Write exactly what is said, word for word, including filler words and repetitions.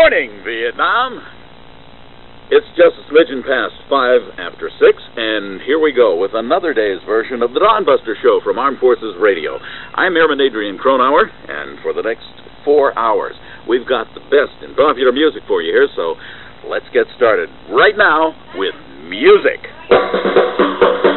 morning, Vietnam. It's just a smidgen past five after six, and here we go with another day's version of the Dawn Buster Show from Armed Forces Radio. I'm Airman Adrian Cronauer, and for the next four hours, we've got the best in popular music for you here, so let's get started right now with music.